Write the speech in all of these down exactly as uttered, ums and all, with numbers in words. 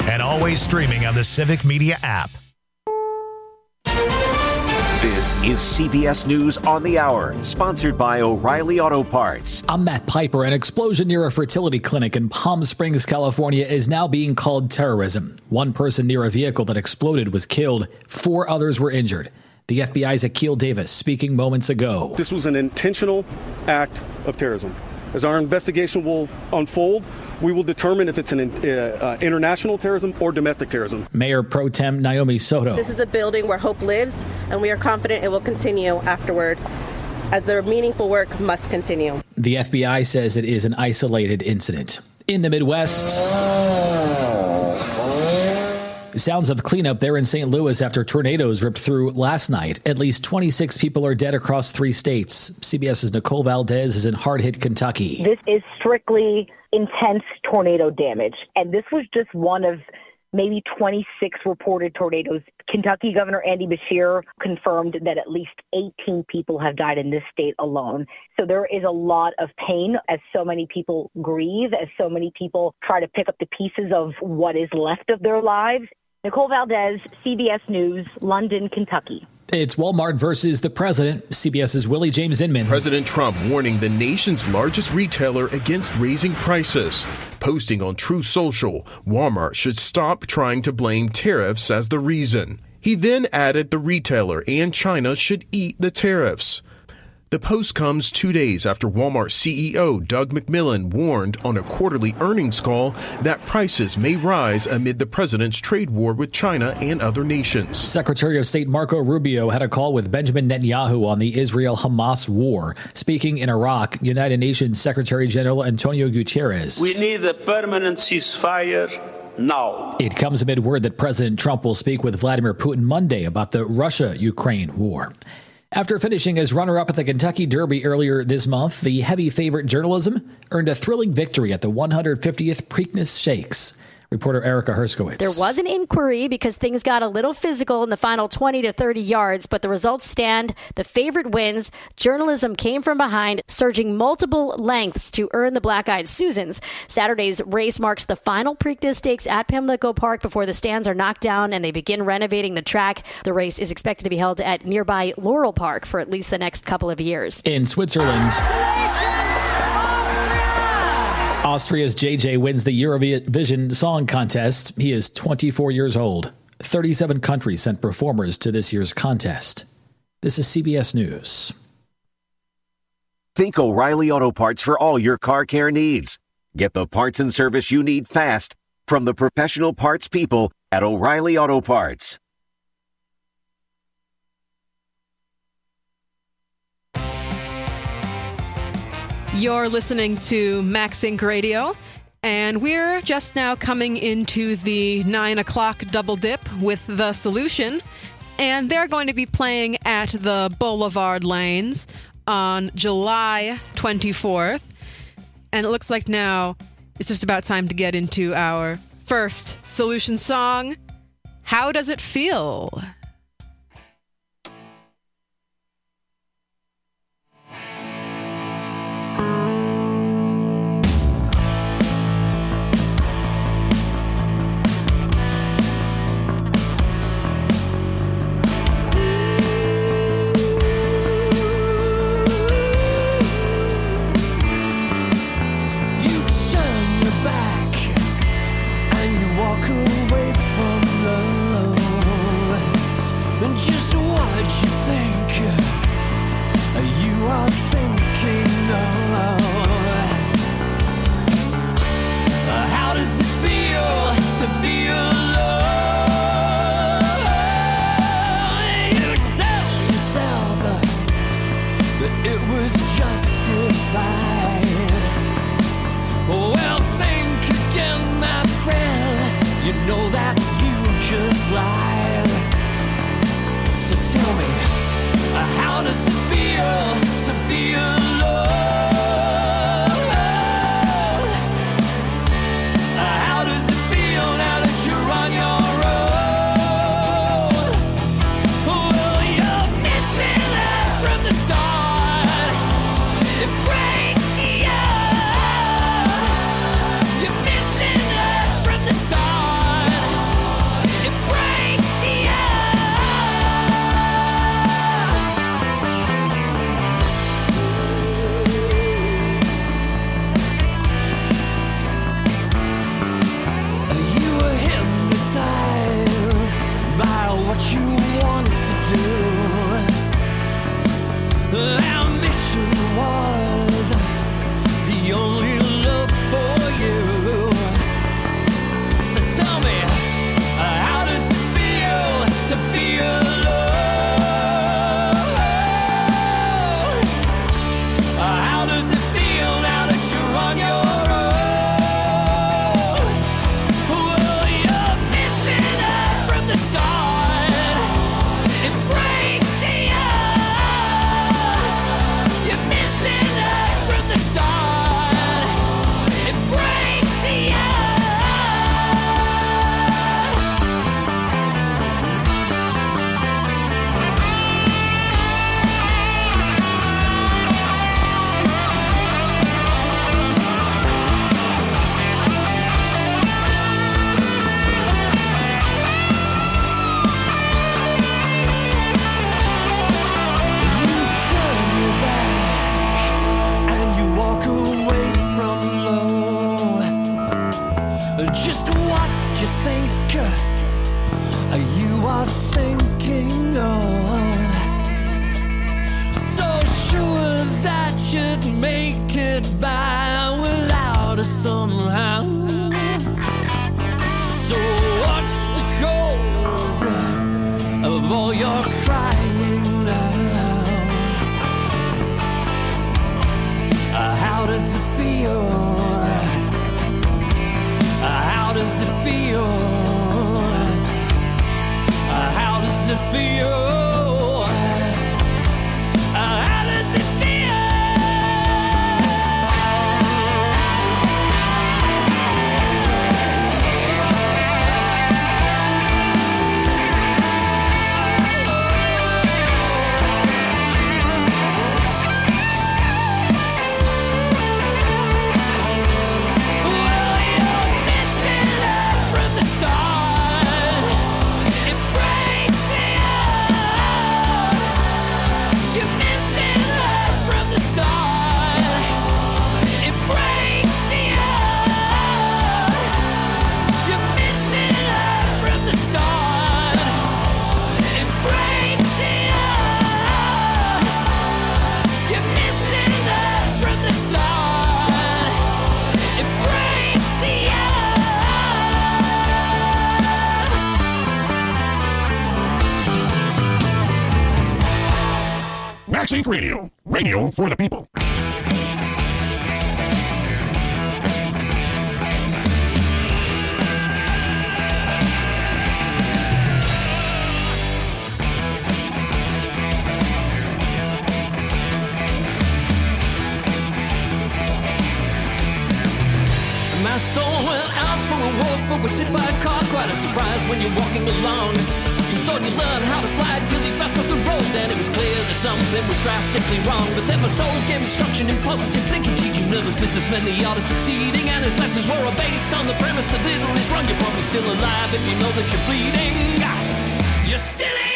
and always streaming on the Civic Media app. This is C B S News on the Hour, sponsored by O'Reilly Auto Parts. I'm Matt Piper. An explosion near a fertility clinic in Palm Springs, California is now being called terrorism. One person near a vehicle that exploded was killed. Four others were injured. The F B I's Akil Davis speaking moments ago. This was an intentional act of terrorism. As our investigation will unfold, we will determine if it's an uh, uh, international terrorism or domestic terrorism. Mayor Pro Tem Naomi Soto. This is a building where hope lives, and we are confident it will continue afterward, as their meaningful work must continue. The F B I says it is an isolated incident. In the Midwest, sounds of cleanup there in Saint Louis after tornadoes ripped through last night. At least twenty-six people are dead across three states. CBS's Nicole Valdez is in hard-hit Kentucky. This is strictly intense tornado damage, and this was just one of maybe twenty-six reported tornadoes. Kentucky Governor Andy Beshear confirmed that at least eighteen people have died in this state alone. So there is a lot of pain as so many people grieve, as so many people try to pick up the pieces of what is left of their lives. Nicole Valdez, C B S News, London, Kentucky. It's Walmart versus the president. CBS's Willie James Inman. President Trump warning the nation's largest retailer against raising prices. Posting on Truth Social, Walmart should stop trying to blame tariffs as the reason. He then added the retailer and China should eat the tariffs. The post comes two days after Walmart C E O Doug McMillon warned on a quarterly earnings call that prices may rise amid the president's trade war with China and other nations. Secretary of State Marco Rubio had a call with Benjamin Netanyahu on the Israel-Hamas war. Speaking in Iraq, United Nations Secretary General Antonio Guterres. We need a permanent ceasefire now. It comes amid word that President Trump will speak with Vladimir Putin Monday about the Russia-Ukraine war. After finishing as runner-up at the Kentucky Derby earlier this month, the heavy favorite Journalism earned a thrilling victory at the one hundred fiftieth Preakness Stakes. Reporter Erica Herskowitz. There was an inquiry because things got a little physical in the final twenty to thirty yards, but the results stand. The favorite wins. Journalism came from behind, surging multiple lengths to earn the Black-Eyed Susans. Saturday's race marks the final Preakness Stakes at Pimlico Park before the stands are knocked down and they begin renovating the track. The race is expected to be held at nearby Laurel Park for at least the next couple of years. In Switzerland, Austria's J J wins the Eurovision Song Contest. He is twenty-four years old. thirty-seven countries sent performers to this year's contest. This is C B S News. Think O'Reilly Auto Parts for all your car care needs. Get the parts and service you need fast from the professional parts people at O'Reilly Auto Parts. You're listening to Max Inc Radio, and we're just now coming into the nine o'clock double dip with The Solution, and they're going to be playing at the Boulevard Lanes on July twenty-fourth, and it looks like now it's just about time to get into our first Solution song, How Does It Feel? From the start you are thinking of. So sure that you'd make it by without us somehow. So what's the cause of all your crying now? Uh, how does it feel? Uh, how does it feel? Uh, how does it feel? Uh, how does it feel? MaxInc Radio, radio for the people. My soul went out for a walk, but was hit by a car. Quite a surprise when you're walking along. You thought you'd learn how to fly till you passed off the road. Then it was clear that something was drastically wrong. But then my soul gave instruction in positive thinking, teaching nervous businessmen the art of succeeding. And his lessons were all based on the premise that little is wrong. You're probably still alive if you know that you're bleeding. You're still alive.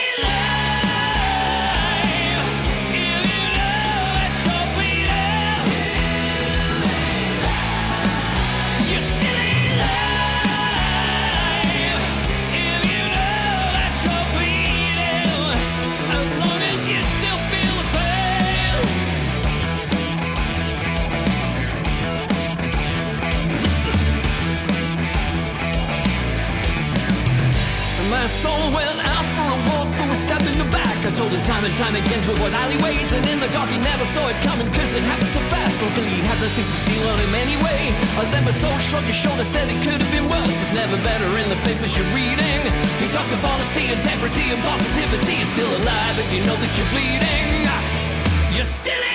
My soul went out for a walk, but was stabbed in the back. I told him time and time again to avoid alleyways, and in the dark he never saw it coming, cause it happened so fast. Luckily he had nothing to steal on him anyway. And then my soul shrugged his shoulder, said it could have been worse. It's never better in the papers you're reading. He talked of honesty, integrity, and positivity. You're still alive if you know that you're bleeding. You're still alive.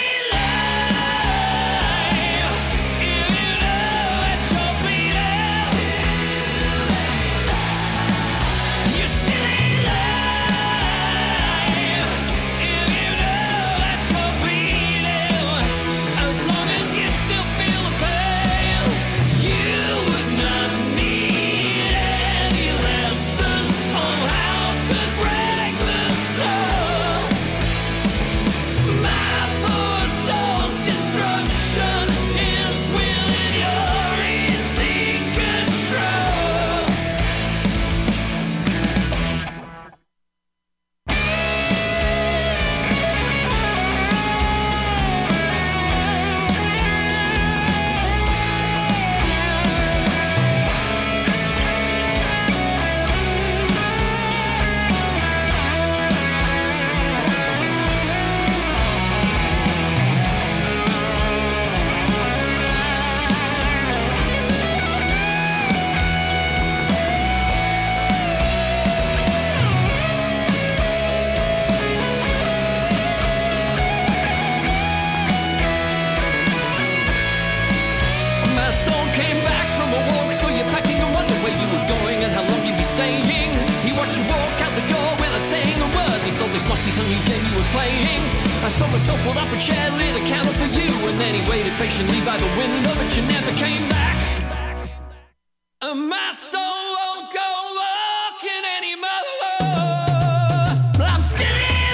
Patiently by the window, but you never came back. And my soul won't go walking anymore. But I'm still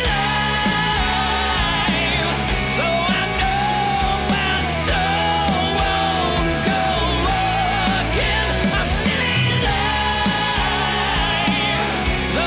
alive, though I know my soul won't go walking. I'm still alive, though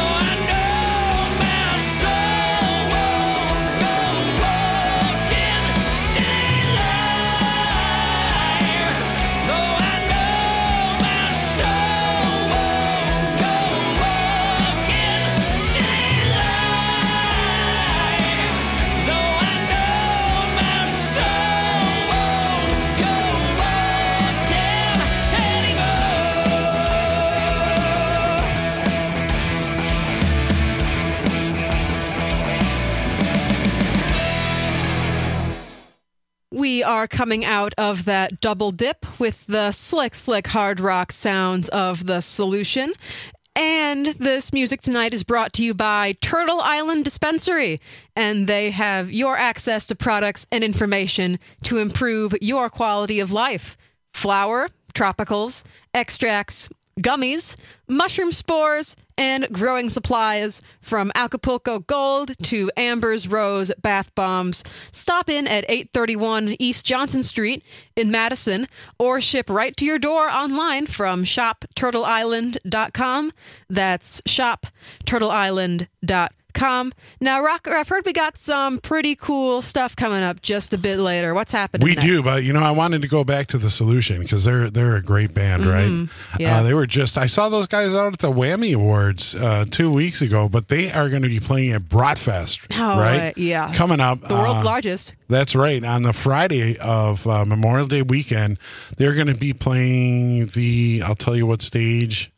we are coming out of that double dip with the slick, slick hard rock sounds of The Solution. And this music tonight is brought to you by Turtle Island Dispensary, and they have your access to products and information to improve your quality of life. Flower, tropicals, extracts, gummies, mushroom spores, and growing supplies from Acapulco Gold to Amber's Rose bath bombs. Stop in at eight thirty-one East Johnson Street in Madison or ship right to your door online from shop turtle island dot com. That's shop turtle island dot com. Now, Rocker, I've heard we got some pretty cool stuff coming up just a bit later. What's happening We next? do, but, you know, I wanted to go back to The Solution because they're they're a great band, Mhm. right? Yeah. Uh, they were just, I saw those guys out at the Whammy Awards uh, two weeks ago, but they are going to be playing at Bratfest, Oh, right? uh, yeah. Coming up. The world's uh, largest. That's right. On the Friday of uh, Memorial Day weekend, they're going to be playing the, I'll tell you what stage.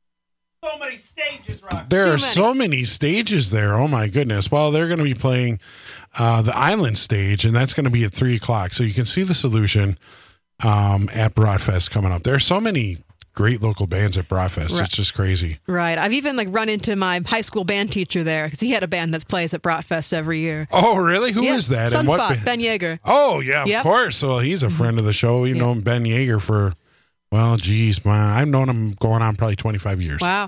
So many stages, Rock. There Too are many. so many stages there. Oh, my goodness. Well, they're going to be playing uh, the Island stage, and that's going to be at three o'clock. So you can see The Solution um, at Broadfest coming up. There are so many great local bands at Broadfest. Right. It's just crazy. Right. I've even like run into my high school band teacher there because he had a band that plays at Bratfest every year. Oh, really? Who is yeah. that? And what Sunspot, band? Ben Yeager. Oh, yeah, of Yep. course. Well, he's a friend of the show. We've known Ben Yeager for, well, geez, man, I've known him going on probably twenty-five years. Wow.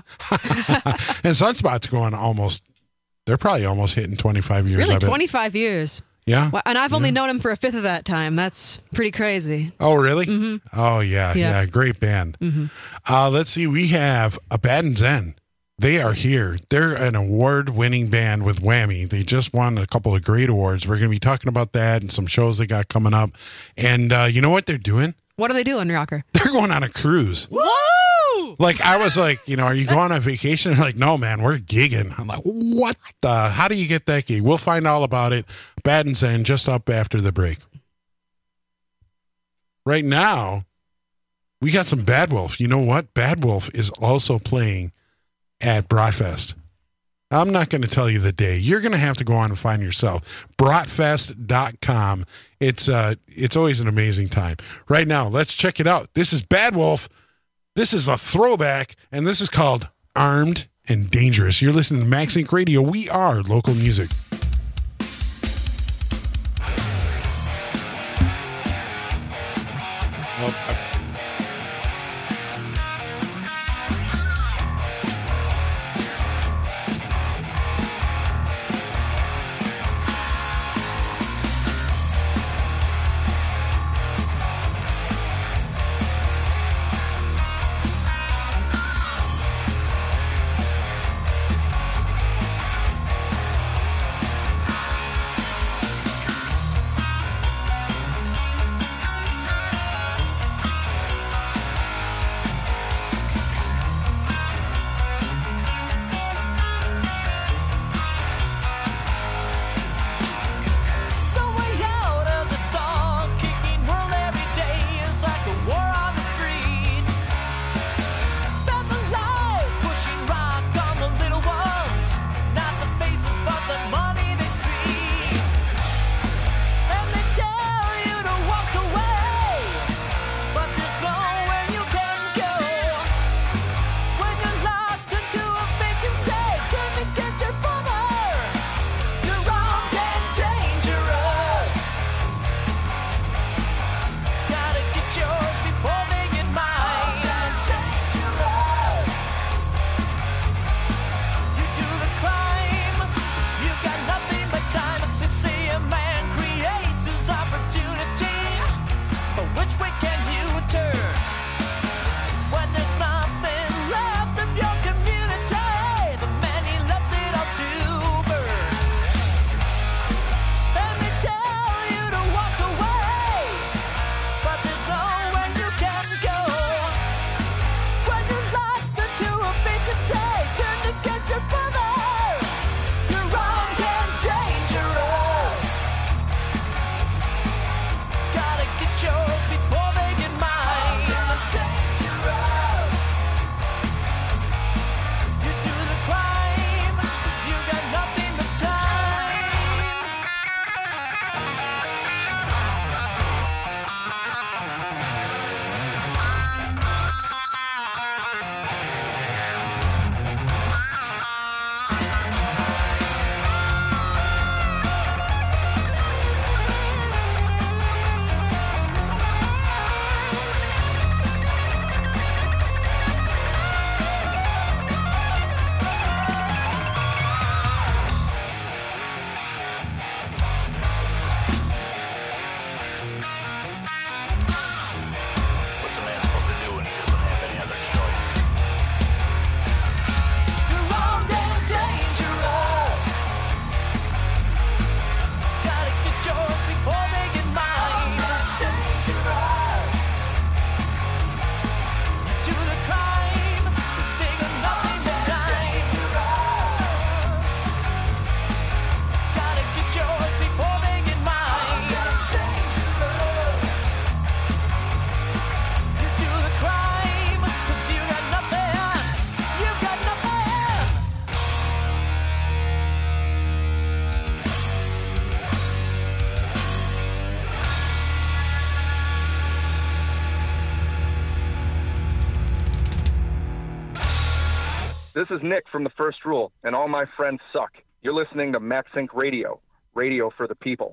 And Sunspot's going almost, they're probably almost hitting twenty-five years. Really? I bet. twenty-five years. Yeah. Wow. And I've only known him for a fifth of that time. That's pretty crazy. Oh, really? Mhm. Oh, yeah, yeah. Yeah. Great band. Mhm. Uh, let's see. We have a Bad and Zen. They are here. They're an award-winning band with Whammy. They just won a couple of great awards. We're going to be talking about that and some shows they got coming up. And uh, you know what they're doing? What are they doing, Rocker? They're going on a cruise. Woo! Like, I was like, you know, are you going on vacation? They're like, no, man, we're gigging. I'm like, what the? How do you get that gig? We'll find all about it. Bad and Zen just up after the break. Right now, we got some Bad Wolf. You know what? Bad Wolf is also playing at Bratfest. I'm not going to tell you the day. You're going to have to go on and find yourself. bratfest dot com. It's uh, it's always an amazing time. Right now, let's check it out. This is Bad Wolf. This is a throwback, and this is called Armed and Dangerous. You're listening to Max Inc Radio. We are local music. Oh, I- This is Nick from The First Rule, and all my friends suck. You're listening to MaxInc Radio, radio for the people.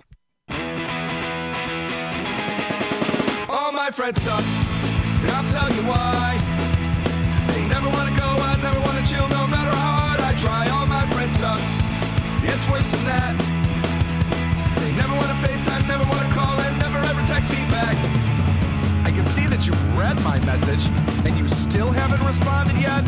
All my friends suck, and I'll tell you why. They never want to go out, never want to chill, no matter how hard I try. All my friends suck, it's worse than that. They never want to FaceTime, never want to call, and never ever text me back. I can see that you've read my message, and you still haven't responded yet.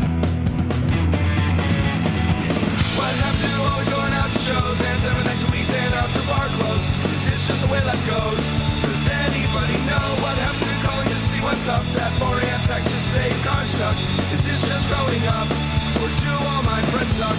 What happened to always going out to shows and seven nights a week staying out till bar close? Is this just the way life goes? Does anybody know what happened to calling to see what's up? That four a.m. text just say your car's stuck. Is this just growing up? Or do all my friends suck?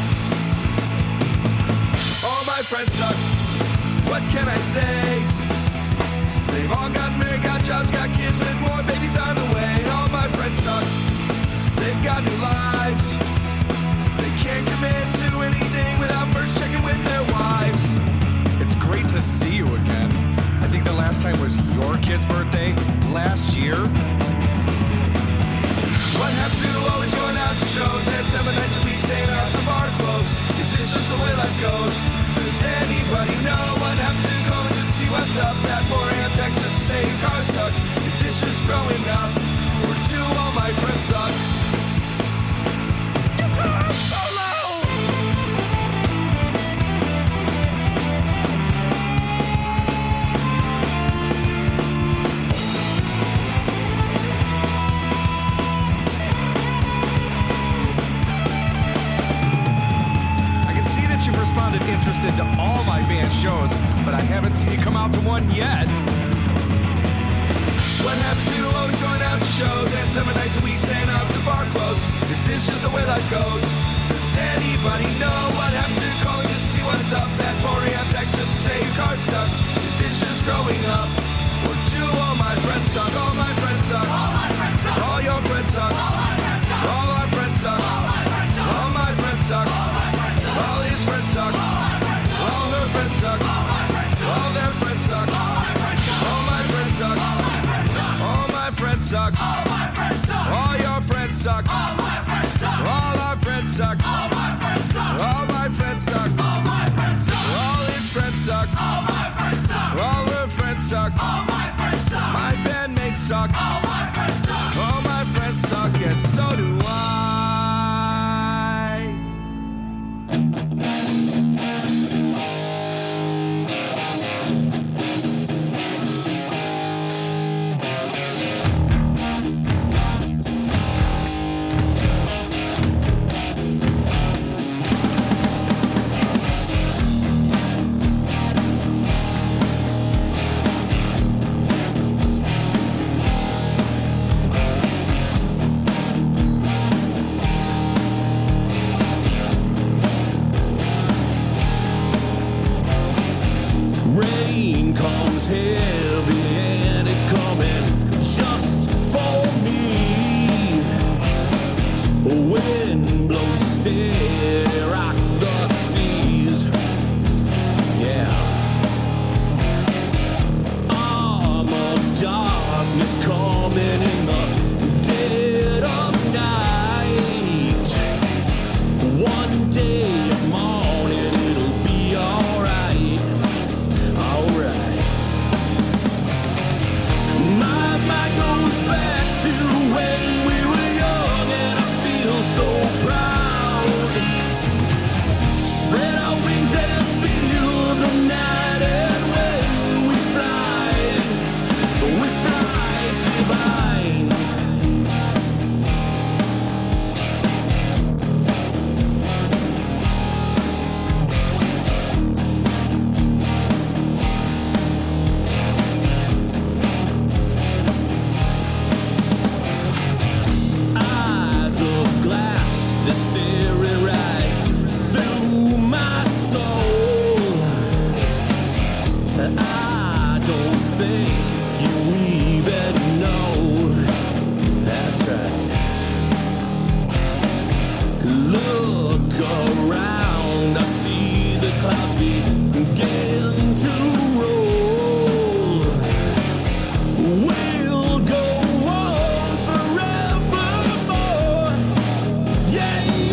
All my friends suck. What can I say? They've all gotten married, got jobs, got kids, with more babies on the way. All my friends suck. They've got new lives. Can't commit to anything without first checking with their wives. It's great to see you again. I think the last time was your kid's birthday last year. What happened to always going out to shows and seven nights a week staying out till bar close? Is this just the way life goes? Does anybody know what happened to calling to see what's up? That four a.m. text just to say your car's stuck. Is this just growing up? Or do all my friends suck? Guitar solo! You've responded interested to all my band shows, but I haven't seen you come out to one yet. What happened to always going out to shows and seven nights a week staying out to bar close? Is this just the way life goes? Does anybody know what happened to calling to see what's up? That four a.m. text just to say your car's stuck. Is this just growing up? Or do all my friends suck? All my friends suck. All my friends suck. All your friends suck. All my friends suck. All our friends suck. All my friends suck. All my friends suck. All my friends suck. All his friends suck. All her friends suck. All their friends suck. All my friends suck. All my friends suck. All your friends suck. All our friends suck. All my friends suck. All his friends suck. All her friends suck. My bandmates suck. All my friends suck, and so do I. Yeah.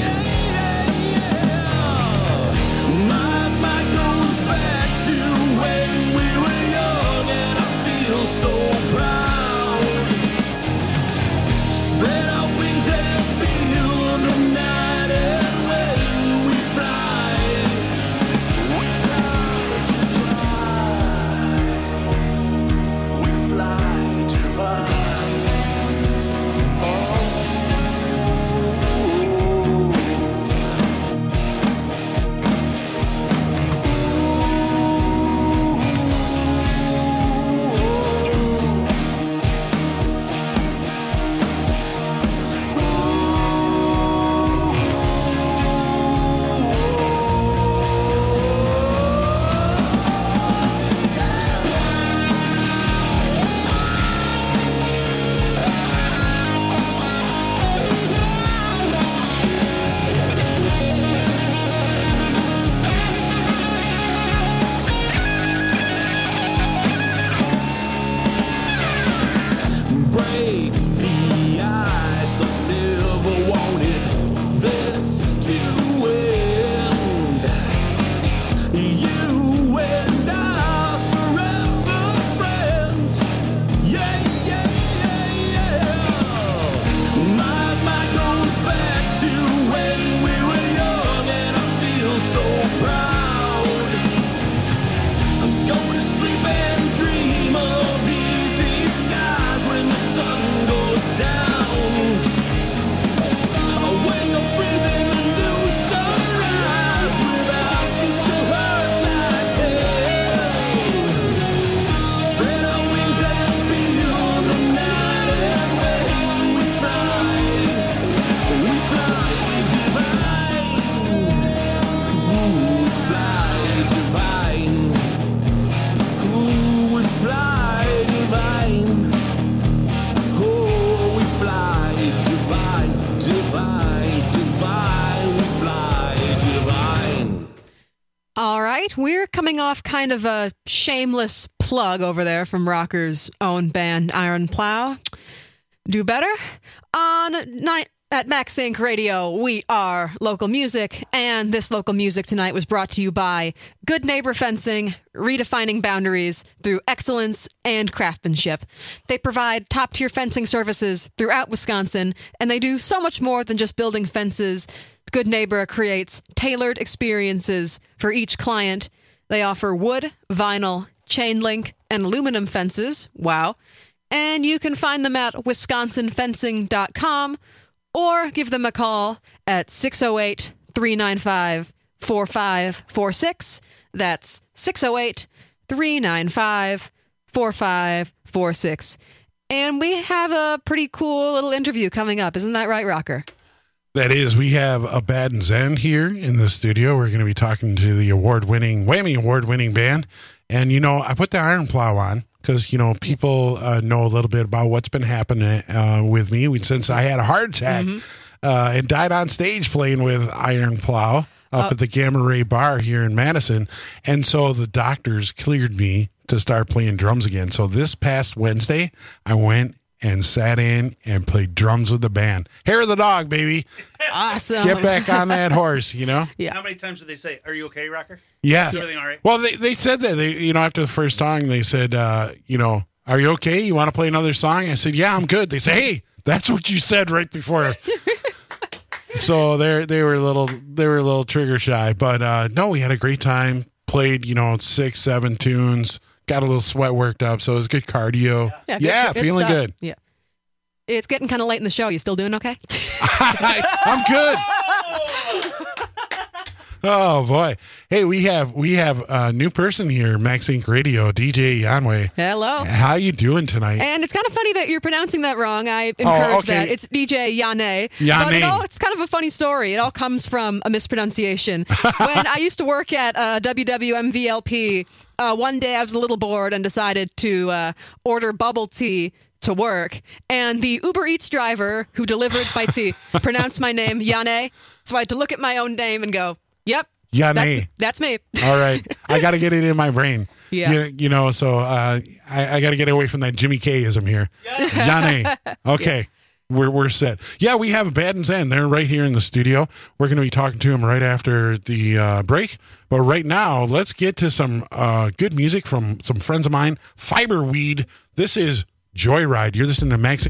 All right, we're coming off kind of a shameless plug over there from Rocker's own band, Iron Plow. Do better? On night at Max Inc Radio, we are local music, and this local music tonight was brought to you by Good Neighbor Fencing, redefining boundaries through excellence and craftsmanship. They provide top-tier fencing services throughout Wisconsin, and they do so much more than just building fences. Good Neighbor creates tailored experiences for each client. They offer wood, vinyl, chain link, and aluminum fences. Wow. And you can find them at wisconsin fencing dot com or give them a call at six oh eight, three nine five, four five four six. That's six oh eight, three nine five, four five four six. And we have a pretty cool little interview coming up. Isn't that right, Rocker? That is, we have a Bad and Zen here in the studio. We're going to be talking to the award-winning, Whammy award-winning band. And, you know, I put the Iron Plow on because, you know, people uh, know a little bit about what's been happening uh, with me since I had a heart attack mm-hmm. uh, and died on stage playing with Iron Plow up uh, at the Gamma Ray Bar here in Madison. And so the doctors cleared me to start playing drums again. So this past Wednesday, I went and sat in and played drums with the band. Hair of the dog, baby. Awesome. Get back on that horse, you know? Yeah. How many times did they say, "Are you okay, Rocker?" Yeah. Is everything all right? Well, they, they said that. They, you know, after the first song, they said, uh, you know, "Are you okay? You want to play another song?" I said, "Yeah, I'm good." They say, "Hey, that's what you said right before." So they they were a little they were a little trigger shy, but uh, no, we had a great time. Played, you know, six, seven tunes. Got a little sweat worked up, so it was good cardio. Yeah, yeah good, feeling good. Yeah. It's getting kind of late in the show. You still doing okay? I'm good. Oh boy! Hey, we have we have a new person here, Max Inc Radio, D J Yanway. Hello. How you doing tonight? And it's kind of funny that you're pronouncing that wrong. I encourage oh, okay. that. It's D J Yane. Yane. But it all, it's kind of a funny story. It all comes from a mispronunciation. When I used to work at uh, W W M V L P, uh, one day I was a little bored and decided to uh, order bubble tea to work, and the Uber Eats driver who delivered my tea pronounced my name Yane. So I had to look at my own name and go, "Yep, Yane. That's, that's me." All right, I got to get it in my brain. Yeah, you, you know, so uh, I, I got to get away from that Jimmy K-ism here. Yane. Okay. Yeah. We're we're set. Yeah, we have a Bad and Zen. They're right here in the studio. We're going to be talking to them right after the uh, break. But right now, let's get to some uh, good music from some friends of mine. Fiberweed. This is Joyride. You're listening to Max.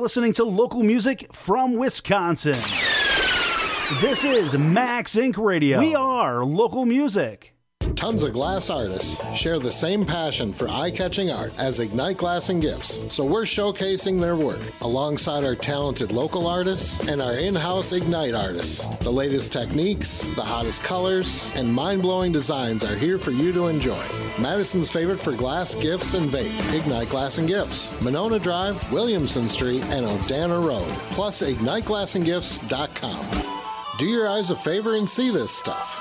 listening to local music from Wisconsin. This is Max Incorporated. Radio. We are local music. Tons of glass artists share the same passion for eye-catching art as Ignite Glass and Gifts, so we're showcasing their work alongside our talented local artists and our in-house Ignite artists. The latest techniques, the hottest colors, and mind-blowing designs are here for you to enjoy. Madison's favorite for glass, gifts, and vape, Ignite Glass and Gifts. Monona Drive, Williamson Street, and Odana Road, plus ignite glass and gifts dot com. Do your eyes a favor and see this stuff.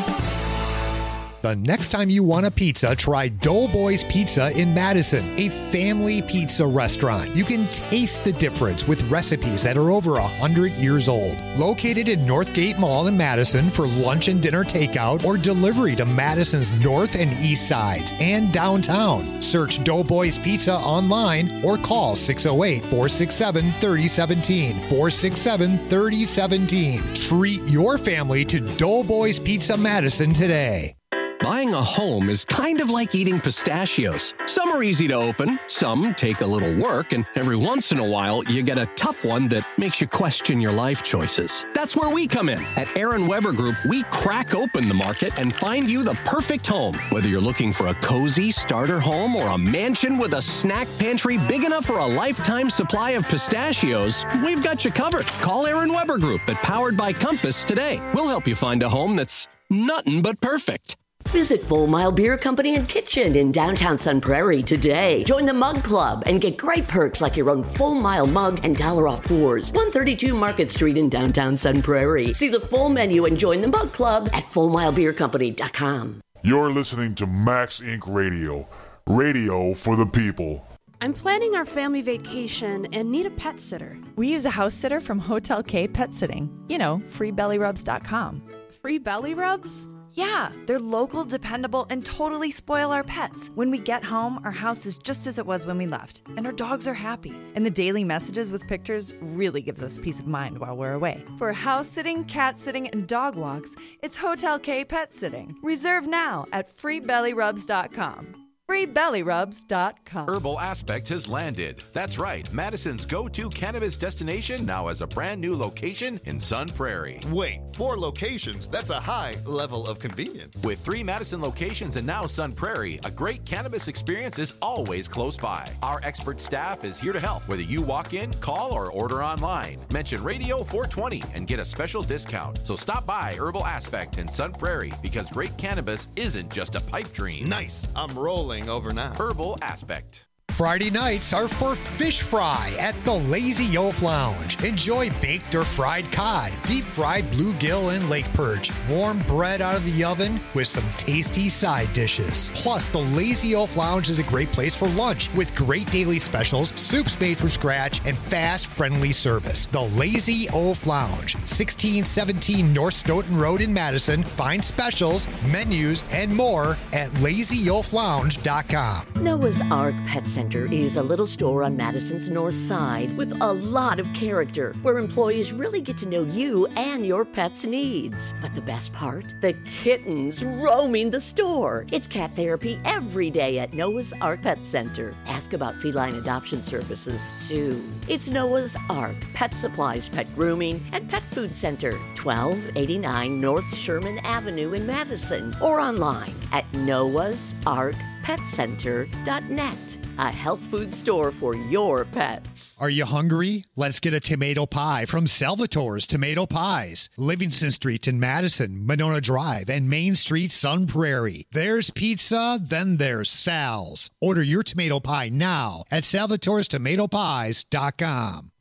The next time you want a pizza, try Doughboys Pizza in Madison, a family pizza restaurant. You can taste the difference with recipes that are over one hundred years old. Located in Northgate Mall in Madison for lunch and dinner takeout or delivery to Madison's north and east sides and downtown. Search Doughboys Pizza online or call six oh eight, four six seven, three oh one seven, four six seven, three oh one seven. Treat your family to Doughboys Pizza Madison today. Buying a home is kind of like eating pistachios. Some are easy to open, some take a little work, and every once in a while, you get a tough one that makes you question your life choices. That's where we come in. At Aaron Weber Group, we crack open the market and find you the perfect home. Whether you're looking for a cozy starter home or a mansion with a snack pantry big enough for a lifetime supply of pistachios, we've got you covered. Call Aaron Weber Group at Powered by Compass today. We'll help you find a home that's nothing but perfect. Visit Full Mile Beer Company and Kitchen in downtown Sun Prairie today. Join the Mug Club and get great perks like your own Full Mile mug and dollar off pours. one thirty-two Market Street in downtown Sun Prairie. See the full menu and join the Mug Club at full mile beer company dot com. You're listening to Max Incorporated. Radio. Radio for the people. I'm planning our family vacation and need a pet sitter. We use a house sitter from Hotel K Pet Sitting. You know, free belly rubs dot com. Free belly rubs? Yeah, they're local, dependable, and totally spoil our pets. When we get home, our house is just as it was when we left, and our dogs are happy. And the daily messages with pictures really gives us peace of mind while we're away. For house sitting, cat sitting, and dog walks, it's Hotel K Pet Sitting. Reserve now at free belly rubs dot com. free belly rubs dot com. Herbal Aspect has landed. That's right, Madison's go-to cannabis destination now has a brand new location in Sun Prairie. Wait, four locations? That's a high level of convenience. With three Madison locations and now Sun Prairie, a great cannabis experience is always close by. Our expert staff is here to help, whether you walk in, call, or order online. Mention Radio four twenty and get a special discount. So stop by Herbal Aspect in Sun Prairie because great cannabis isn't just a pipe dream. Nice. I'm rolling over now. Herbal Aspect. Friday nights are for fish fry at the Lazy Oaf Lounge. Enjoy baked or fried cod, deep fried bluegill and lake perch, warm bread out of the oven with some tasty side dishes. Plus, the Lazy Oaf Lounge is a great place for lunch with great daily specials, soups made from scratch, and fast, friendly service. The Lazy Oaf Lounge, sixteen seventeen North Stoughton Road in Madison. Find specials, menus, and more at lazy oaf lounge dot com. Noah's Ark Pet Center is a little store on Madison's north side with a lot of character where employees really get to know you and your pet's needs. But the best part? The kittens roaming the store. It's cat therapy every day at Noah's Ark Pet Center. Ask about feline adoption services, too. It's Noah's Ark Pet Supplies, Pet Grooming, and Pet Food Center, twelve eighty-nine North Sherman Avenue in Madison, or online at noahs ark pet center dot net. A health food store for your pets. Are you hungry? Let's get a tomato pie from Salvatore's Tomato Pies. Livingston Street in Madison, Monona Drive, and Main Street, Sun Prairie. There's pizza, then there's Sal's. Order your tomato pie now at salvatores tomato pies dot com.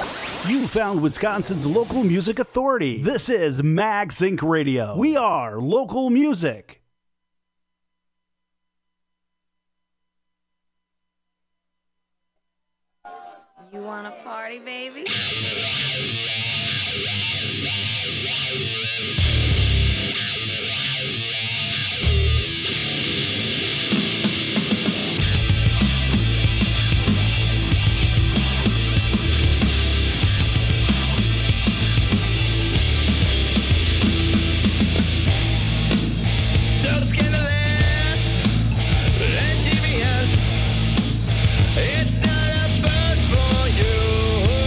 You found Wisconsin's local music authority. This is Max Incorporated. Radio. We are local music. You want a party, baby? It's not a first for you.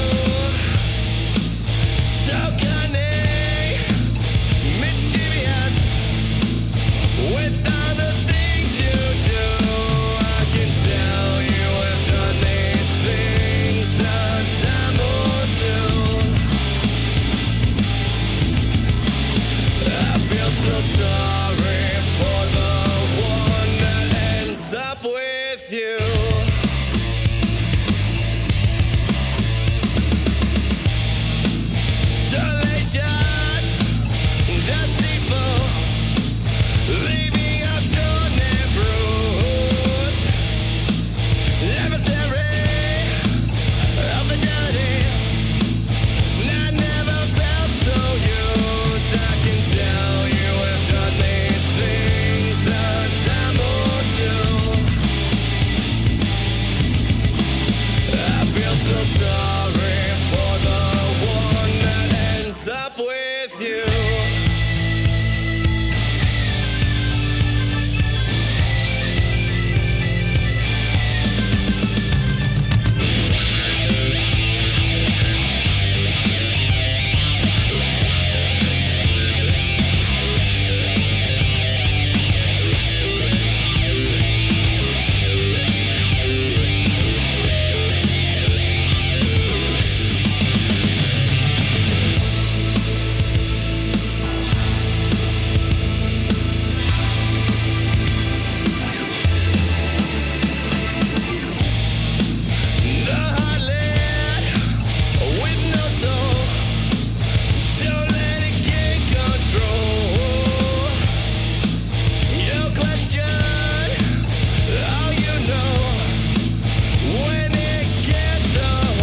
with you. Delicious, deceitful, leaving us torn and bruised. Adversary of the dirty, I never felt so used. I can tell you have done these things a time or two. I feel so sorry for the one that ends up with you. The heartlet with no soul, don't let it get control. Your question, all you know, when it gets a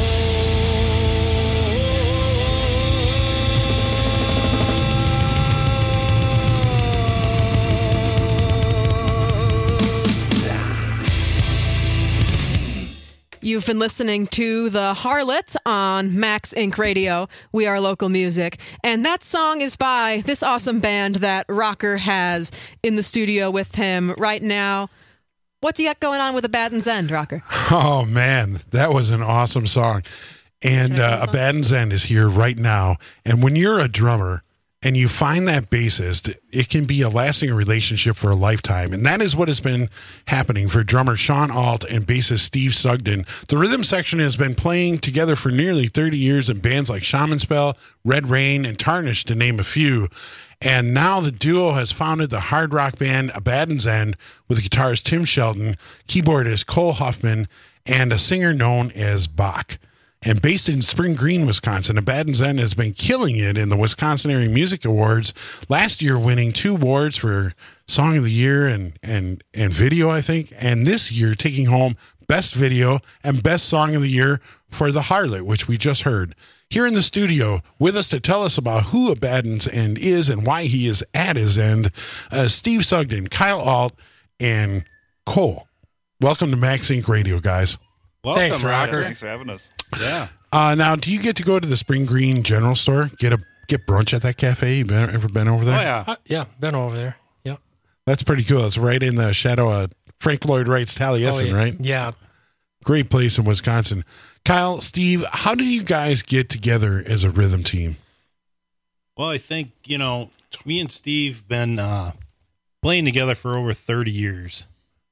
You've been listening to The Harlot on Max Inc Radio. We are local music. And that song is by this awesome band that Rocker has in the studio with him right now. What's he got going on with Abaddon's End, Rocker? Oh, man, that was an awesome song. And uh, Abaddon's End is here right now. And when you're a drummer and you find that bassist, it can be a lasting relationship for a lifetime. And that is what has been happening for drummer Sean Alt and bassist Steve Sugden. The rhythm section has been playing together for nearly thirty years in bands like Shaman Spell, Red Rain, and Tarnished, to name a few. And now the duo has founded the hard rock band Abaddon's End with guitarist Tim Shelton, keyboardist Cole Huffman, and a singer known as Bach. And based in Spring Green, Wisconsin, Abaddon's End has been killing it in the Wisconsin Area Music Awards. Last year, winning two awards for Song of the Year and and and Video, I think. And this year, taking home Best Video and Best Song of the Year for The Harlot, which we just heard. Here in the studio with us to tell us about who Abaddon's End is and why he is at his end, uh, Steve Sugden, Kyle Alt, and Cole. Welcome to Max Inc Radio, guys. Welcome, Thanks, Rocker. Thanks for having us. Yeah. Uh, now, do you get to go to the Spring Green General Store, get a get brunch at that cafe? You been, ever been over there? Oh, yeah. Uh, yeah, been over there. Yep. That's pretty cool. It's right in the shadow of Frank Lloyd Wright's Taliesin, Oh, yeah. right? Yeah. Great place in Wisconsin. Kyle, Steve, how do you guys get together as a rhythm team? Well, I think, you know, me and Steve been uh, playing together for over thirty years.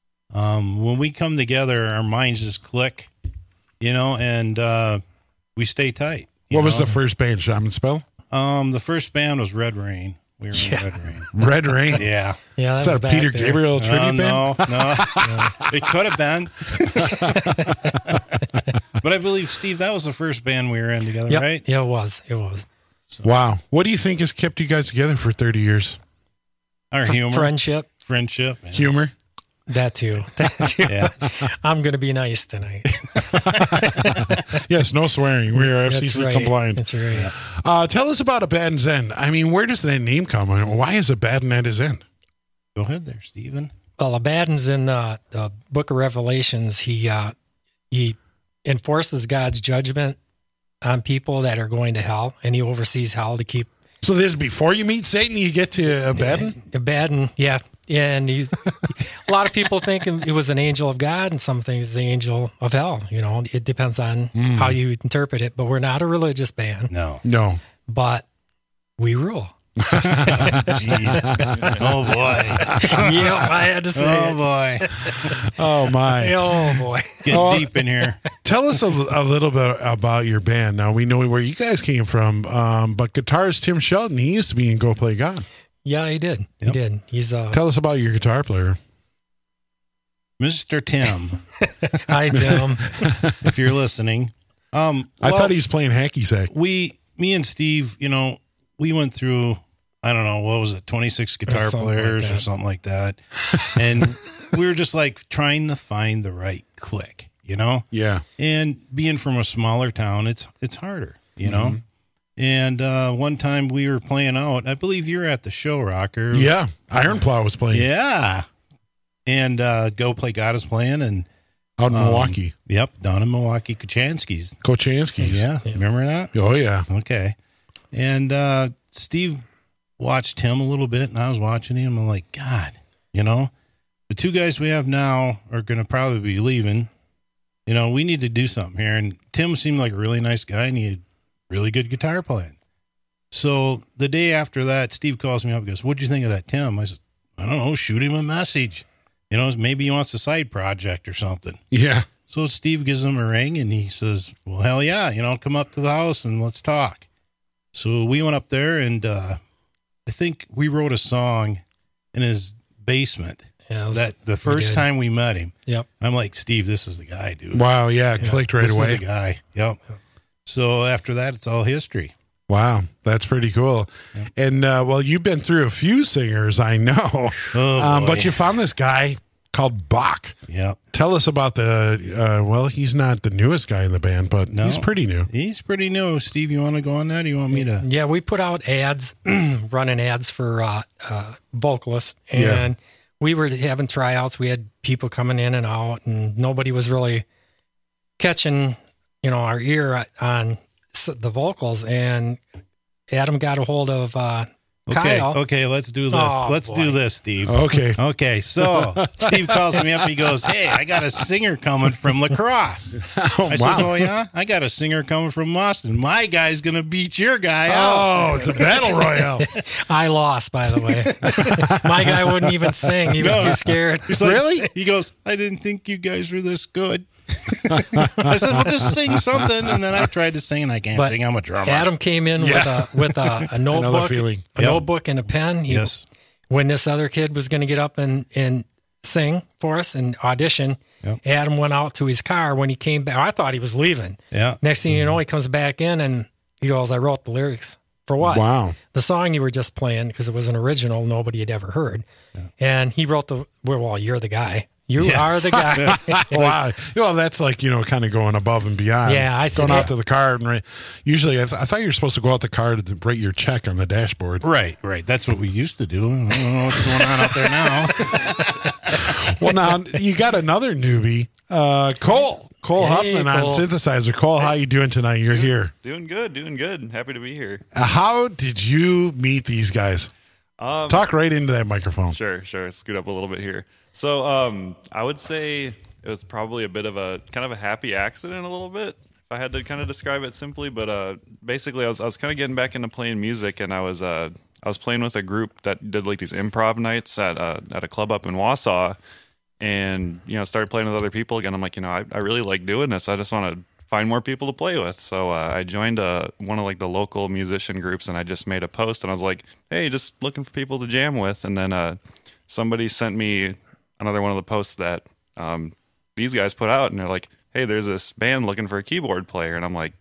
Um, when we come together, our minds just click, you know, and uh, we stay tight. What you was know? the first band, Shaman Spell? Um, the first band was Red Rain. We were in Red Rain. Red Rain? Yeah. Yeah, Is that a Peter Gabriel tribute uh, band? No, no. It could have been. But I believe, Steve, that was the first band we were in together, Yep. right? Yeah, it was. It was. Wow. What do you think has kept you guys together for thirty years? Our Fr- humor. Friendship. Friendship. yeah. Humor? That too. That too. Yeah. I'm going to be nice tonight. Yes, no swearing. We are F C That's C right. compliant. That's right. Uh, tell us about Abaddon's End. I mean, where does that name come from? Why is Abaddon at his end? Go ahead there, Stephen. Well, Abaddon's in the, the Book of Revelations. He uh, he enforces God's judgment on people that are going to hell, and he oversees hell to keep. So this is before you meet Satan, you get to Abaddon? Abaddon, yeah. And he's a lot of people think it was an angel of God, and some think it's the angel of hell. You know, it depends on Mm. how you interpret it. But we're not a religious band. No, no. But we rule. Jeez. Oh boy. Yeah, I had to say. Oh it. boy. Oh my. Oh boy. It's getting Oh. deep in here. Tell us a, a little bit about your band. Now, we know where you guys came from, um, but guitarist Tim Shelton, he used to be in Go Play God. Yeah, he did. He Yep. did. He's uh Tell us about your guitar player. Mister Tim. Hi, Tim. If you're listening. Um, I well, thought he was playing hacky sack. We, me and Steve, you know, we went through, I don't know, what was it, twenty-six guitar something players like or that. something like that. And we were just like trying to find the right click, you know? Yeah. And being from a smaller town, it's it's harder, you know? Mm-hmm. And uh, one time we were playing out, I believe you were at the show, Rocker. Yeah. Iron Plow was playing. Yeah. And uh, Go Play God is playing. And Out in um, Milwaukee. Yep, down in Milwaukee, Kochanski's. Kochanski's. Yeah, remember that? Oh, yeah. Okay. And uh, Steve watched him a little bit, and I was watching him. I'm like, God, you know, the two guys we have now are going to probably be leaving. You know, we need to do something here. And Tim seemed like a really nice guy, and he had really good guitar playing. So the day after that, Steve calls me up and goes, what'd you think of that, Tim? I said, I don't know, shoot him a message. You know, maybe he wants a side project or something. Yeah. So Steve gives him a ring, and he says, well, hell yeah, you know, come up to the house and let's talk. So we went up there, and uh, I think we wrote a song in his basement. Yeah, it was- that the we first did. time we met him. Yep. I'm like, Steve, this is the guy, dude. Wow, yeah, it clicked right this away. Is the guy. Yep. So after that, it's all history. Wow, that's pretty cool. And, uh, well, you've been through a few singers, I know. Oh, um, boy. but you found this guy called Bach. Yep. Tell us about the, uh, well, he's not the newest guy in the band, but No. he's pretty new. He's pretty new. Steve, you want to go on that? Or you want me to? Yeah, we put out ads, running ads for uh, uh, vocalists, and Yeah. we were having tryouts. We had people coming in and out, and nobody was really catching, you know, our ear on s- the vocals. And Adam got a hold of uh, Okay, Kyle. okay, let's do this. Oh, let's boy. do this, Steve. Okay. Okay, so Steve calls me up. He goes, hey, I got a singer coming from La Crosse. I says, wow. oh, yeah? I got a singer coming from Boston. My guy's going to beat your guy Oh, out. it's a battle royale. I lost, by the way. My guy wouldn't even sing. He was No. too scared. He's like- Really? He goes, I didn't think you guys were this good. I said, well, just sing something. And then I tried to sing, and I can't But sing. I'm a drummer. Adam came in Yeah. with a with a, a notebook, feeling. a Yep. notebook and a pen. He, Yes. When this other kid was going to get up and, and sing for us and audition, Yep. Adam went out to his car. When he came back, I thought he was leaving. Yeah. Next thing you know, he comes back in and he goes, I wrote the lyrics. For what? Wow. The song you were just playing, because it was an original nobody had ever heard. And he wrote the, well, well, you're the guy. You Yeah. are the guy. Wow. Well, that's like, you know, kind of going above and beyond. Yeah, I said, Going out yeah. to the car and write. Usually, I, th- I thought you were supposed to go out the car to write your check on the dashboard. Right, right. That's what we used to do. I don't know what's going on out there now. Well, now, you got another newbie, uh, Cole. Cole Hey, Huffman on Cole. synthesizer. Cole, how you doing tonight? You're here. Doing good, doing good. Happy to be here. Uh, How did you meet these guys? Um, Talk right into that microphone. Sure, sure. Scoot up a little bit here. So, um, I would say it was probably a bit of a kind of a happy accident, a little bit, if I had to kind of describe it simply. But uh, basically, I was I was kind of getting back into playing music, and I was uh, I was playing with a group that did like these improv nights at uh, at a club up in Wausau, and you know started playing with other people again. I'm like, you know, I, I really like doing this. I just want to find more people to play with. So uh, I joined uh, one of like the local musician groups, and I just made a post, and I was like, hey, just looking for people to jam with. And then uh, somebody sent me another one of the posts that um, these guys put out, and they're like, hey, there's this band looking for a keyboard player. And I'm like,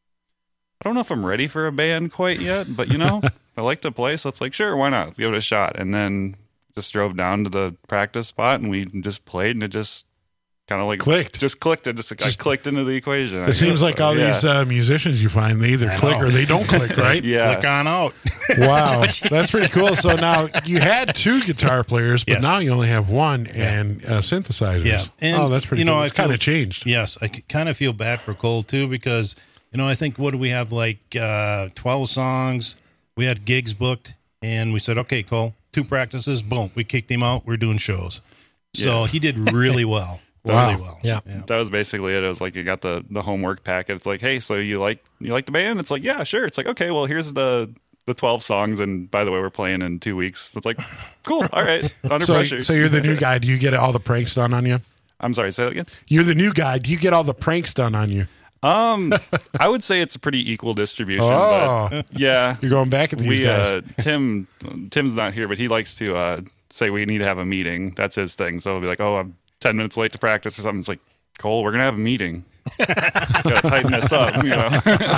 I don't know if I'm ready for a band quite yet, but you know, I like to play, so it's like, sure, why not? Let's give it a shot. And then just drove down to the practice spot, and we just played, and it just kind of like Clicked. Just clicked. It just, I clicked into the equation. I It seems guess. like all Yeah. these uh, musicians you find, they either I click know. or they don't click, right? Yeah. Click on out. Wow. That's pretty cool. So now you had two guitar players, but Yes. now you only have one and uh, synthesizers. Yeah. And, oh, that's pretty you know, cool. I It's kind feel- of changed. Yes, I kind of feel bad for Cole too, because you know I think what do we have, like uh, twelve songs? We had gigs booked, and we said, okay, Cole, two practices, boom, we kicked him out. We're doing shows, so Yeah. he did really well, Wow. really well. Yeah. That was basically it. It was like you got the, the homework packet. It's like, hey, so you like you like the band? It's like, yeah, sure. It's like, okay, well, here's the the twelve songs, and by the way, we're playing in two weeks. So it's like, cool, all right, under So, pressure. so you're the new guy. Do you get all the pranks done on you? I'm sorry, say that again. You're the new guy. Do you get all the pranks done on you? Um, I would say it's a pretty equal distribution. Oh. But yeah, You're going back at these we guys. uh, Tim Tim's not here, but he likes to uh, say we need to have a meeting. That's his thing. So he'll be like, oh, I'm ten minutes late to practice or something. It's like, Cole, we're gonna have a meeting. Gotta tighten this up, you know.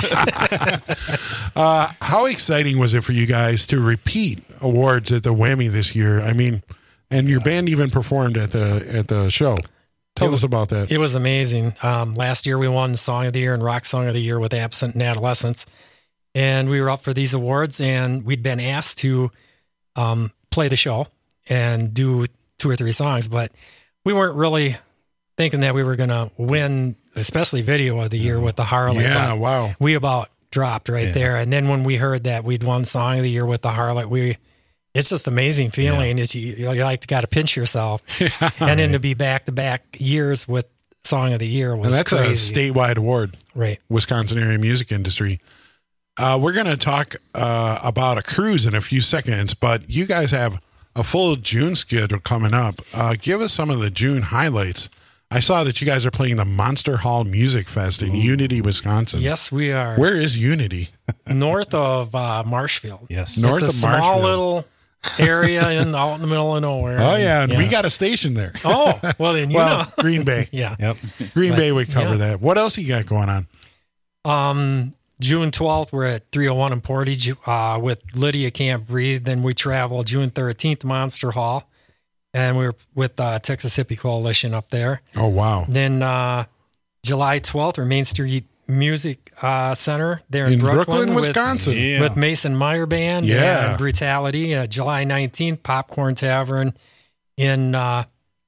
uh, how exciting was it for you guys to repeat awards at the Whammy this year? I mean, and your band even performed at the at the show. Tell It us about that. It was amazing. Um, last year we won Song of the Year and Rock Song of the Year with Absent and Adolescence. And we were up for these awards, and we'd been asked to um, play the show and do two or three songs, but we weren't really thinking that we were going to win, especially Video of the Year with the Harlot. Yeah, But wow. We about dropped right Yeah. there. And then when we heard that we'd won Song of the Year with the Harlot, we it's just amazing feeling. Is you, you like to got to pinch yourself, and then to be back to back years with Song of the Year was And that's crazy. a statewide award, right? Wisconsin area music industry. Uh, we're going to talk uh, about a cruise in a few seconds, but you guys have a full June schedule coming up. Uh, give us some of the June highlights. I saw that you guys are playing the Monster Hall Music Fest in Unity, Wisconsin. Yes, we are. Where is Unity? North of uh, Marshfield. Yes, north it's a of small Marshfield. little area in out in the middle of nowhere. Oh yeah, and we got a station there. Oh well, then you well, know. Green Bay. Yeah. Yep. Green But, Bay would cover yeah. that. What else you got going on? Um, June twelfth, we're at three oh one in Portage uh, with Lydia Can't Breathe. Then we travel June thirteenth to Monster Hall, and we're with uh, Texas Hippie Coalition up there. Oh wow! Then uh, July twelfth, we're Main Street Music uh, Center there in, In Brooklyn, Brooklyn, with, Wisconsin. Yeah. with Mason Meyer Band. Yeah. and Brutality. Uh, July nineteenth, Popcorn Tavern in uh,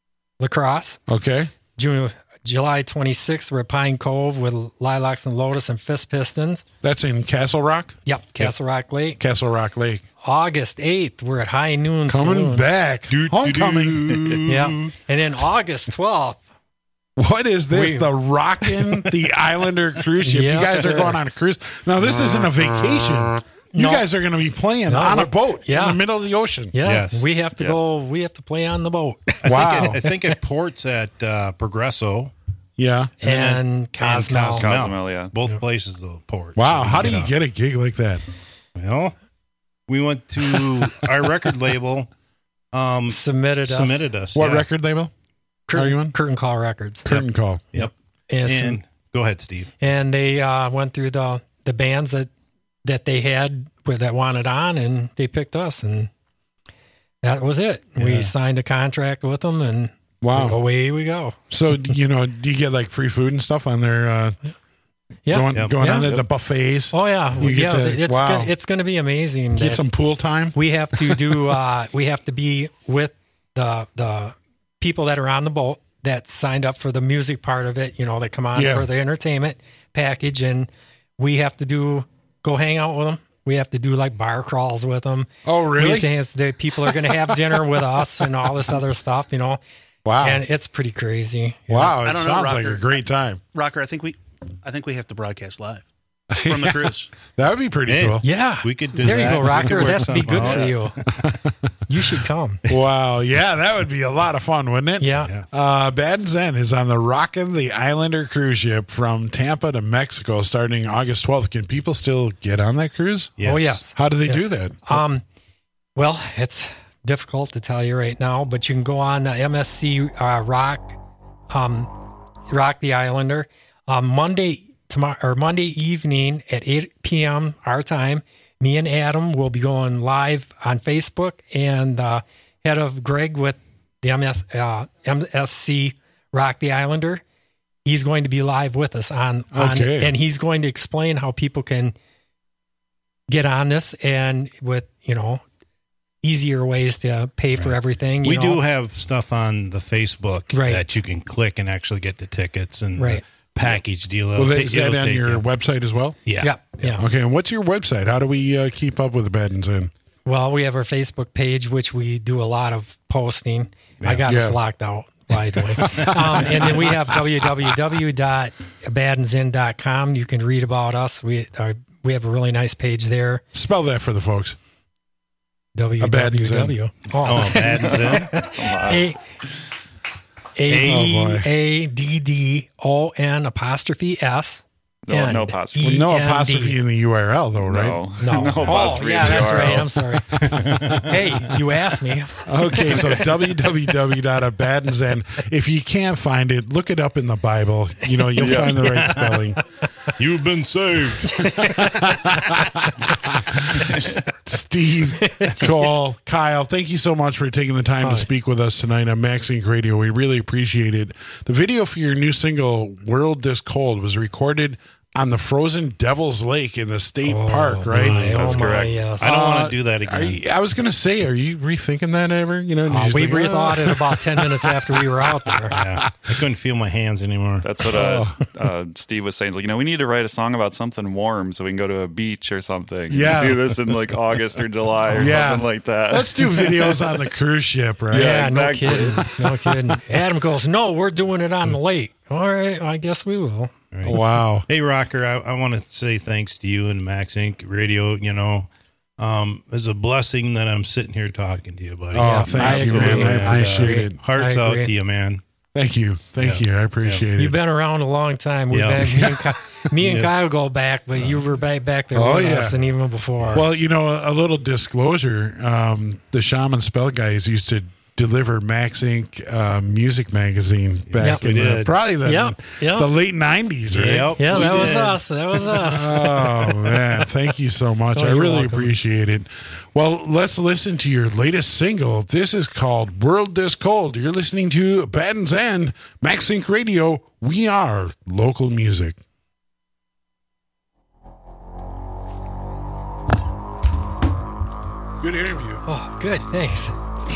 La Crosse. Okay. June. July twenty-sixth, we're at Pine Cove with Lilacs and Lotus and Fist Pistons. That's in Castle Rock? Yep, Castle Rock Lake. Castle Rock Lake. August eighth, we're at High Noon Coming Saloon. back. Homecoming. Yeah. And then August twelfth. What is this? We- the Rockin' the Islander cruise ship. Yes, you guys are sir. going on a cruise. Now, this isn't a vacation. You No. guys are going to be playing No, on a look- boat yeah. in the middle of the ocean. Yeah. Yes. We have to Yes. go, we have to play on the boat. Wow. I think it ports at uh, Progresso Yeah. and Cozumel. Cozumel. Cozumel, yeah. Both places the port. Wow. So How do you a- get a gig like that? Well, we went to our record label. Um, Submitted us. submitted us. What yeah. record label are you on? Curtain Call Records. Curtain Call. Yep. And, And go ahead, Steve. and they uh, went through the, the bands that, that they had where that wanted on, and they picked us, and that was it. We Yeah. signed a contract with them, and Wow. away we go. So, you know, do you get like free food and stuff on their uh, Yeah. going, Yep. going Yeah. on the, the buffets? Oh yeah, You get yeah. to- it's wow. gonna, it's going to be amazing. Get that some pool time? We have to do. Uh, we have to be with the the people that are on the boat that signed up for the music part of it. You know, that come on Yeah. for the entertainment package, and we have to do go hang out with them. We have to do like bar crawls with them. Oh, We really? have to have- the people are going to have dinner with us and all this other stuff. You know. Wow. And it's pretty crazy. you Wow. I It don't know, sounds like Rocker. a great time. Rocker, I think we, I think we have to broadcast live from the cruise. That would be pretty Hey. cool. Yeah. We could do there that. you go, We Rocker. could work That'd be something good out. for you. You should come. Wow. Yeah, that would be a lot of fun, wouldn't it? Yeah. Yes. Uh, Bad and Zen is on the Rockin' the Islander cruise ship from Tampa to Mexico starting August twelfth. Can people still get on that cruise? Yes. Oh yes. How do they Yes. do that? Um, well, it's difficult to tell you right now, but you can go on the M S C uh, Rock, um, Rock the Islander, um, Monday tomorrow or Monday evening at eight p.m. our time. Me and Adam will be going live on Facebook, and uh, head of Greg with the M S, uh, M S C Rock the Islander. He's going to be live with us on, on Okay. and he's going to explain how people can get on this and with, you know, easier ways to pay for everything. You We know? do have stuff on the Facebook Right. that you can click and actually get the tickets and Right. the package deal. Well, It'll is ta- that it'll on take your you- website as well? Yeah. Yeah. Yeah. Okay, and what's your website? How do we uh, keep up with the Bad and Zen? Well, we have our Facebook page, which we do a lot of posting. I got Yeah. us locked out, by the way. um, and then we have w w w dot bad and zen dot com. You can read about us. We are, we have a really nice page there. Spell that for the folks. W Bad and W Zen. W. Oh, Bad and Zen. A Oh, boy. A D D O N apostrophe S No, no apostrophe. Well, no apostrophe in the U R L, though, right? No, No. no Oh, apostrophe yeah, in the that's U R L. right. I'm sorry. Hey, you asked me. Okay, so w w w dot abaddon's end. If you can't find it, look it up in the Bible. You know, you'll Yeah. find the right spelling. You've been saved. Steve, Cole, Kyle, thank you so much for taking the time to speak with us tonight on Max Inc Radio. We really appreciate it. The video for your new single, World This Cold, was recorded on the frozen Devil's Lake in the state park, right? my, That's oh my, correct. yes. I don't Uh, want to do that Are again. you- I was going to say, are you rethinking that ever? You know, you Uh, just we think, rethought "Oh." it about ten minutes after we were out there. Yeah, I couldn't feel my hands anymore. That's what uh, uh, Steve was saying. He's like, you know, we need to write a song about something warm so we can go to a beach or something. Yeah. Do this in like August or July or Yeah. something like that. Let's do videos on the cruise ship, right? Yeah, Yeah, exactly. no kidding. No kidding. Adam goes, no, we're doing it on the lake. All right, I guess we will. Right. Wow. Hey, Rocker, I, I want to say thanks to you and Max Inc Radio. You know, um, it's a blessing that I'm sitting here talking to you, buddy. Oh, thank you, man. I appreciate it. Hearts I out agree. to you, man. Thank you. Thank Yeah. you. I appreciate You've it. been around a long time. We've Yeah. been, me and, Ky- me and Yeah. Kyle go back, but you were back, back there Oh, with yeah. us and even before. Well, you know, a, a little disclosure. Um, the Shaman Spell guys used to deliver Max Inc uh, music magazine back Yep. in We the, did. probably the, Yep. Yep. the late nineties, right? Yep. yeah, we that was did. us. That was us. Oh, man. Thank you so much. Oh, I you're really welcome. appreciate it. Well, let's listen to your latest single. This is called World This Cold. You're listening to Abaddon's End, Max Inc Radio. We are local music. Good interview. Oh, good. Thanks.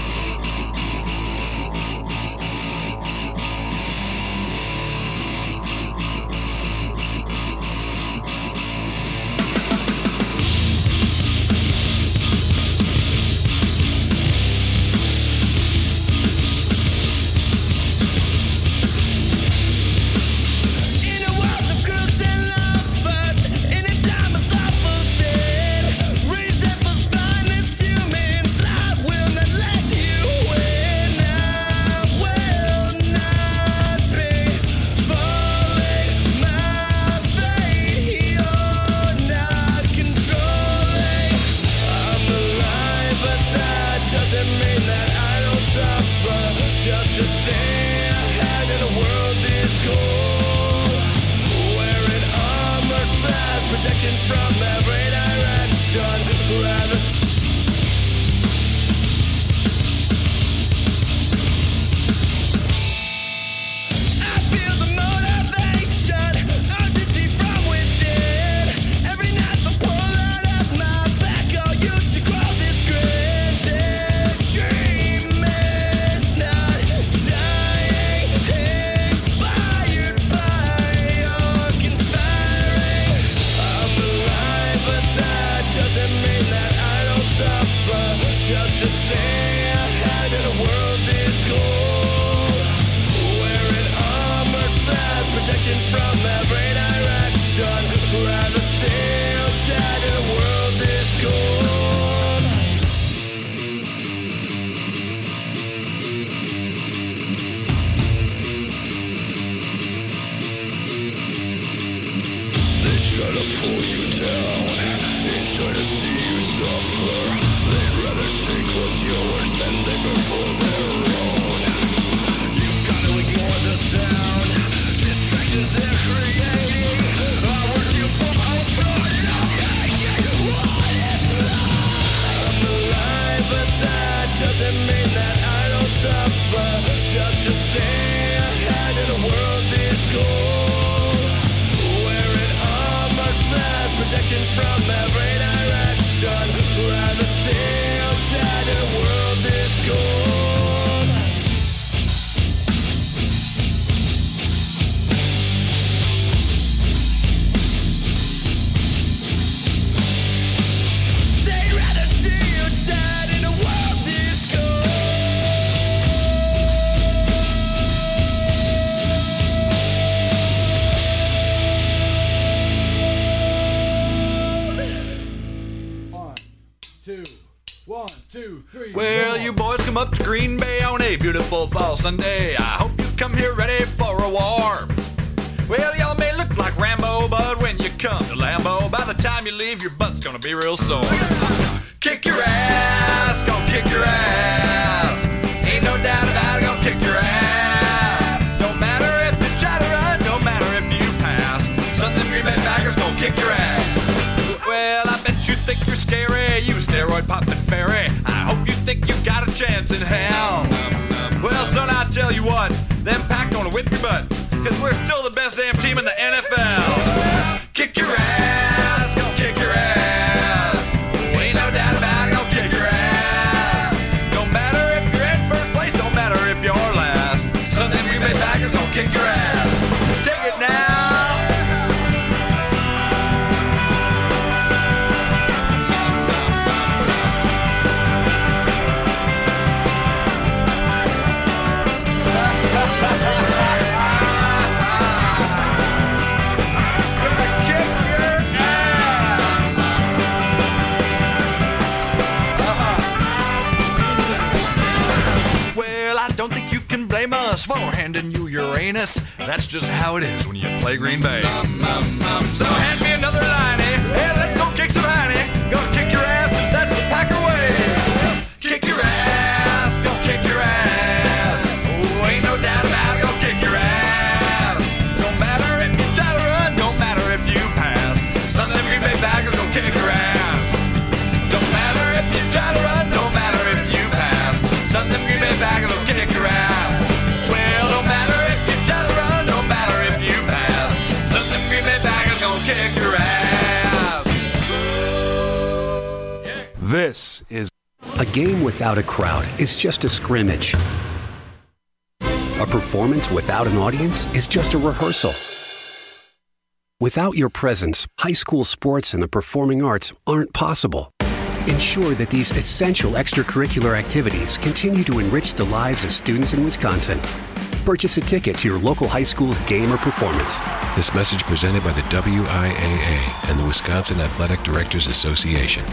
In a world of crooks and lovers, in a time of thoughtful sin, resentful, spineless humans, I will not let you win. I will not be falling my fate. You're not controlling. I'm alive, but that doesn't mean that I don't suffer. Just to stay ahead in a world this cold, wearing armored fast, protection from every direction. Rather I feel the motivation, urgency from within. Every night the pull out of my back, all used to grow this grin. This dream is not dying, inspired by your conspiring. I'm alive, but that doesn't mean that I don't suffer. Just to stay ahead in a world this cold, wearing armored fast, protection from every direction. Rather sail dead in a world this cold. They try to pull you down, they try to see you suffer. They'd rather take what's yours than they prefer their own. You've got to ignore the sound, distractions they're creating. I work you from outside and I'm taking what is mine. I'm alive, but that doesn't mean that I don't suffer. Just to stay ahead in a world this cold, wearing armored fast, protection from every direction. Rather sail dead in a world this cold. They'd rather see you dead in a world this cold. Well, you boys come up to Green Bay on a beautiful fall Sunday. I hope you come here ready for a war. Well, y'all may look like Rambo, but we believe your butt's gonna be real sore. Kick your ass, gonna kick your ass. Ain't no doubt about it, gonna kick your ass. Don't matter if you try to run, don't matter if you pass. Southern Green Bay Packers gonna kick your ass. Well, I bet you think you're scary, you steroid popping fairy. I hope you think you got a chance in hell. Well, son, I tell you what, them Pack gonna whip your butt, cause we're still the best damn team in the N F L. Kick your ass, gonna kick your ass. Ain't no doubt about it, gonna kick your ass. Don't matter if you're in first place, don't matter if you're last. Southern Green Bay Packers gonna kick your ass. Take it now. Don't think you can blame us for handing you Uranus. That's just how it is when you play Green Bay. So hand me another liney. Hey, let's go kick some hiney. Gonna kick your ass, cause that's the Packer way. Kick your ass, go kick your ass. Oh, ain't no doubt about it, go kick your ass. Don't matter if you try to run, don't matter if you pass. Southern Green Bay Packers go kick your ass. Don't matter if you try to run, don't matter if you pass. Southern Green Bay Packers will kick your ass. Well, don't matter if you try to run, don't matter if you pass. Southern Green Bay Packers gonna kick your ass. This is a game without a crowd is just a scrimmage. A performance without an audience is just a rehearsal. Without your presence, high school sports and the performing arts aren't possible. Ensure that these essential extracurricular activities continue to enrich the lives of students in Wisconsin. Purchase a ticket to your local high school's game or performance. This message presented by the W I A A and the Wisconsin Athletic Directors Association.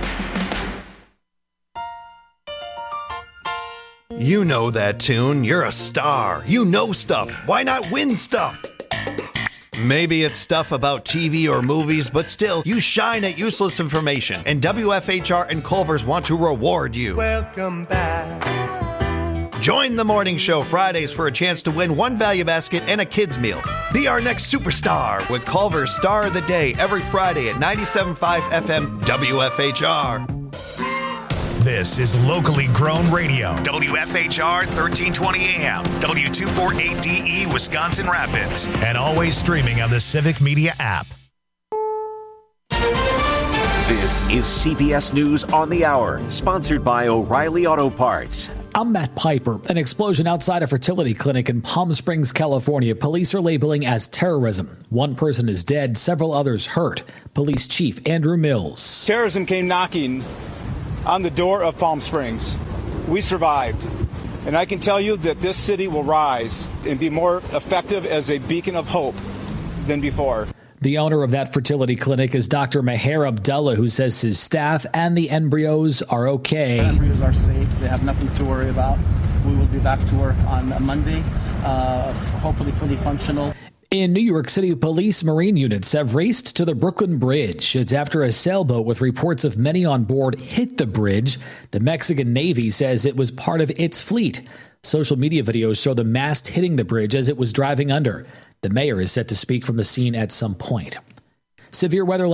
You know that tune. You're a star. You know stuff. Why not win stuff? Maybe it's stuff about T V or movies, but still, you shine at useless information. And W F H R and Culver's want to reward you. Welcome back. Join the morning show Fridays for a chance to win one value basket and a kid's meal. Be our next superstar with Culver's Star of the Day every Friday at ninety-seven point five F M W F H R. This is locally grown radio. W F H R thirteen twenty A M, W two forty-eight D E, Wisconsin Rapids, and always streaming on the Civic Media app. This is C B S News on the Hour, sponsored by O'Reilly Auto Parts. I'm Matt Piper. An explosion outside a fertility clinic in Palm Springs, California, police are labeling as terrorism. One person is dead, several others hurt. Police Chief Andrew Mills. Terrorism came knocking on the door of Palm Springs. We survived. And I can tell you that this city will rise and be more effective as a beacon of hope than before. The owner of that fertility clinic is Doctor Meher Abdullah, who says his staff and the embryos are okay. The embryos are safe. They have nothing to worry about. We will be back to work on Monday, uh, hopefully fully functional. In New York City, police marine units have raced to the Brooklyn Bridge. It's after a sailboat with reports of many on board hit the bridge. The Mexican Navy says it was part of its fleet. Social media videos show the mast hitting the bridge as it was driving under. The mayor is set to speak from the scene at some point. Severe weather